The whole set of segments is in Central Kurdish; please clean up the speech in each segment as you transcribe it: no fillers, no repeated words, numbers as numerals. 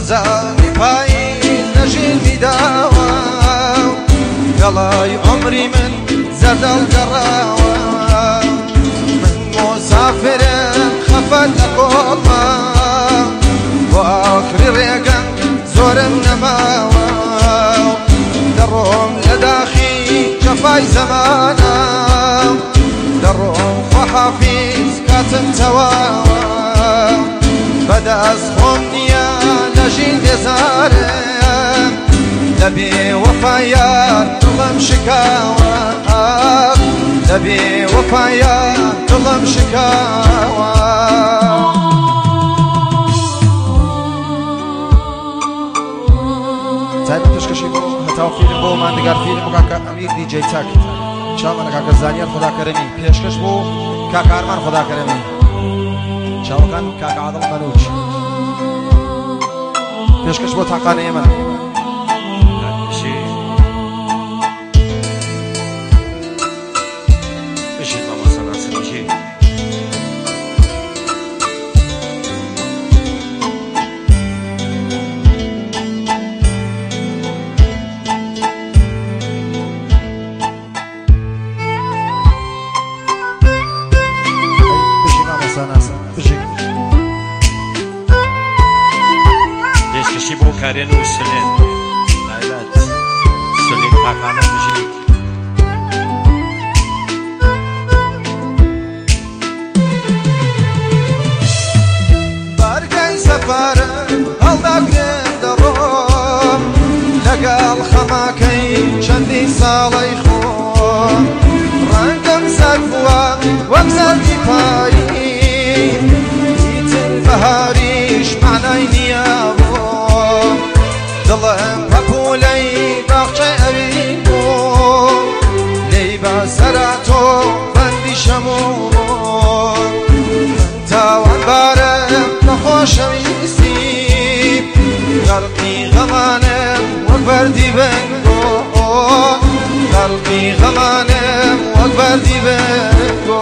خەزانی پاییز نەژین میداوە گەڵای عمری من زەردەڵ گەڕاوە من مۆسافرم خەفەت لە کۆڵمە بۆ ئاکری ڕێگەم زۆرم نەماوە دەڕۆم لە داخی جەفای زەمانە دەڕۆم خواحافیز کاتم تەواوە بەدەست خۆم نییە لە ژین بێزارم لە بێوەفایان دڵم شکاوە لە بێوەفایان دڵم شکاوە تایبەت پێشکەشی بۆ هەتاو فیلم بۆ ماندگار فیلم بۆ کاکە ئەمیر دیجەی چاک چاوەمانە کاکە زانیار خوداکەرەمی پێشکەش بۆ کاکە ئارمان خوداکەرەمی چاوەکان کاکە عادڵ مەنوچ پێشکەش بۆ تاقانە ئێمە دەستکەشی بۆ کارێن و سلێن نایلات سلێن پاکانە بژی بارگای سەفارم هەڵداگرێن دەڕۆم لەگەڵ خەماکەی چەندی ساڵەی خۆم ڕەنگەم سەرفووە وەک زەردی پایی ئیتر بەهاریش مانای نییە بۆم دڵم پەپوولەی باخچەی ئەوین بوو لێی بە سەرا تۆ بەندی شەموو من تاوانبارم نەخۆشەویستی غەرقی غەمانم وەک بەردی بنگۆ غەرقی غەمانم وەک بەردی بنگۆ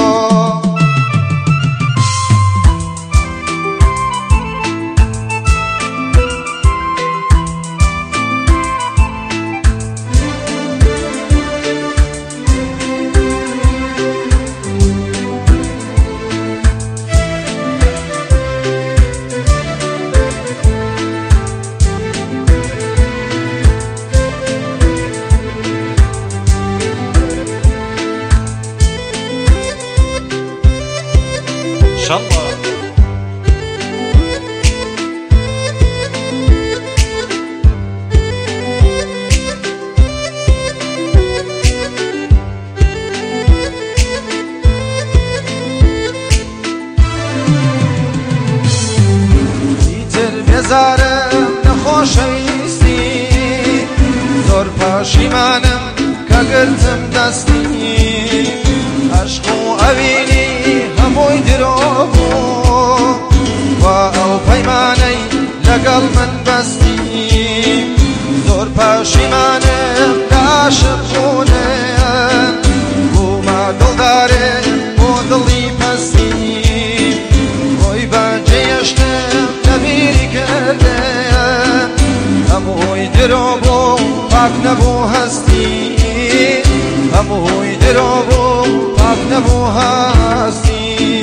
شەڵڵا ئیتر بێزارم نەخۆشەویستی زۆر پەشیمانم کە گرتم دەستی عەشق و ئەوینی هەمووی درۆ بوو وا ئەو پەیمانەی لەگەڵ من بەستی زۆر پەشیمانم کە عاشق بوونم بوومە دڵدارێ بۆ دڵی پەستی خۆی بەجێشتم لە بیری کردم هەمووی درۆ بوو پاک نەبوو هەستی هەمووی درۆ بوو پاک نەبوو هەستی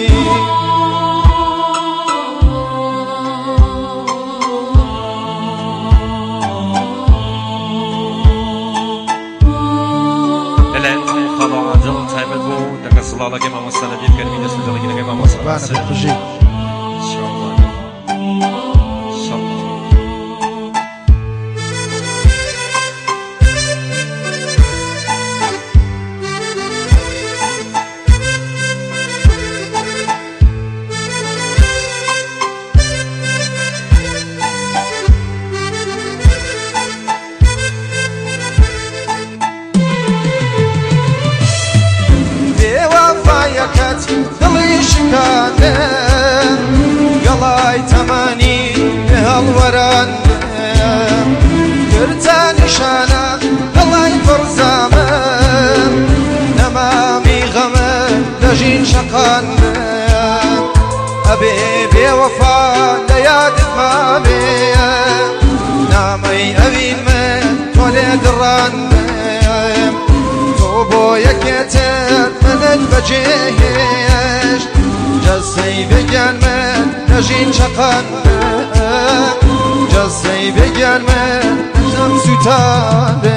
لەلایەن خاڵۆ عادڵ تایبەت بۆ دەکە سڵاڵەکەی مامۆستا لەبیر کەرمی دەستوردەڵەکی لەگەی مامۆستا وفا ليادت مامي نامي أبين من تولد الرنم توبو يكتر من البجيش جسي بجان من نجين شقن جسي بجان من نجم سوتان